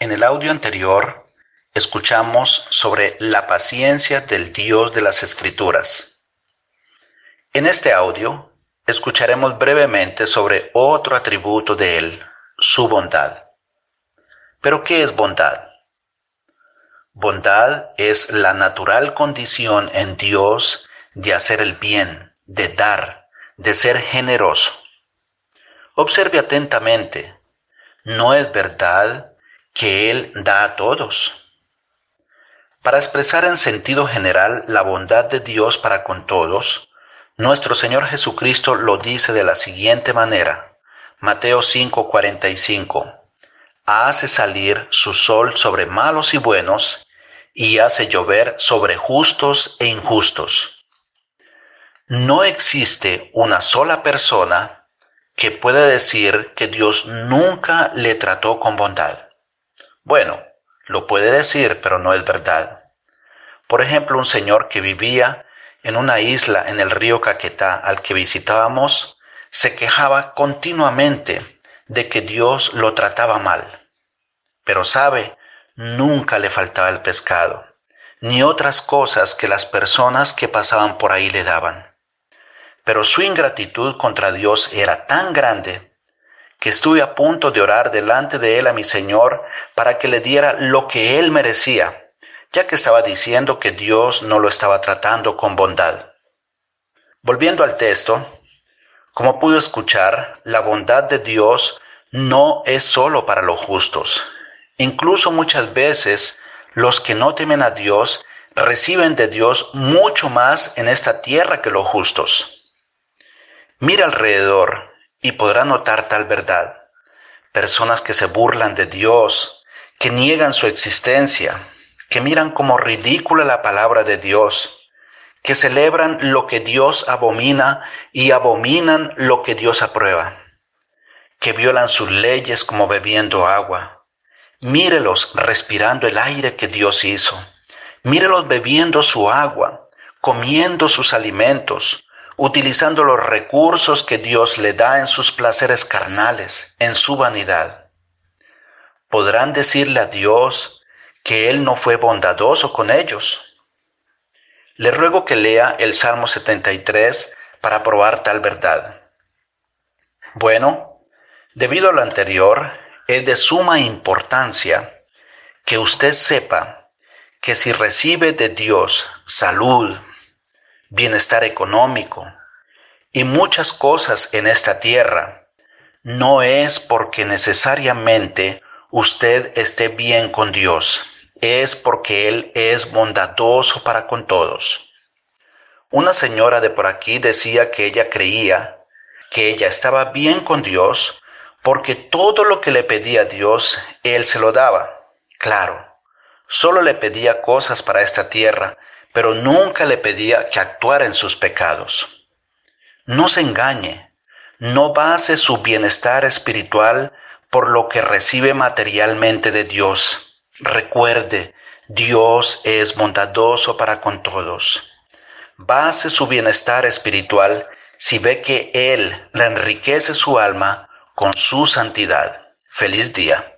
En el audio anterior, escuchamos sobre la paciencia del Dios de las Escrituras. En este audio, escucharemos brevemente sobre otro atributo de Él, su bondad. ¿Pero qué es bondad? Bondad es la natural condición en Dios de hacer el bien, de dar, de ser generoso. Observe atentamente, no es verdad que Él da a todos. Para expresar en sentido general la bondad de Dios para con todos, nuestro Señor Jesucristo lo dice de la siguiente manera. Mateo 5:45. Hace salir su sol sobre malos y buenos, y hace llover sobre justos e injustos. No existe una sola persona que pueda decir que Dios nunca le trató con bondad. Bueno, lo puede decir, pero no es verdad. Por ejemplo, un señor que vivía en una isla en el río Caquetá al que visitábamos, se quejaba continuamente de que Dios lo trataba mal. Pero sabe, nunca le faltaba el pescado, ni otras cosas que las personas que pasaban por ahí le daban. Pero su ingratitud contra Dios era tan grande que estuve a punto de orar delante de Él a mi Señor para que le diera lo que Él merecía, ya que estaba diciendo que Dios no lo estaba tratando con bondad. Volviendo al texto, como pudo escuchar, la bondad de Dios no es solo para los justos. Incluso muchas veces los que no temen a Dios reciben de Dios mucho más en esta tierra que los justos. Mira alrededor y podrá notar tal verdad. Personas que se burlan de Dios, que niegan su existencia, que miran como ridícula la palabra de Dios, que celebran lo que Dios abomina y abominan lo que Dios aprueba, que violan sus leyes como bebiendo agua. Mírelos respirando el aire que Dios hizo. Mírelos bebiendo su agua, comiendo sus alimentos, utilizando los recursos que Dios le da en sus placeres carnales, en su vanidad. ¿Podrán decirle a Dios que Él no fue bondadoso con ellos? Le ruego que lea el Salmo 73 para probar tal verdad. Bueno, debido a lo anterior, es de suma importancia que usted sepa que si recibe de Dios salud, bienestar económico y muchas cosas en esta tierra, no es porque necesariamente usted esté bien con Dios, es porque Él es bondadoso para con todos. Una señora de por aquí decía que ella creía que ella estaba bien con Dios porque todo lo que le pedía a Dios, Él se lo daba. Claro, solo le pedía cosas para esta tierra, pero nunca le pedía que actuara en sus pecados. No se engañe, no base su bienestar espiritual por lo que recibe materialmente de Dios. Recuerde, Dios es bondadoso para con todos. Base su bienestar espiritual si ve que Él le enriquece su alma con su santidad. ¡Feliz día!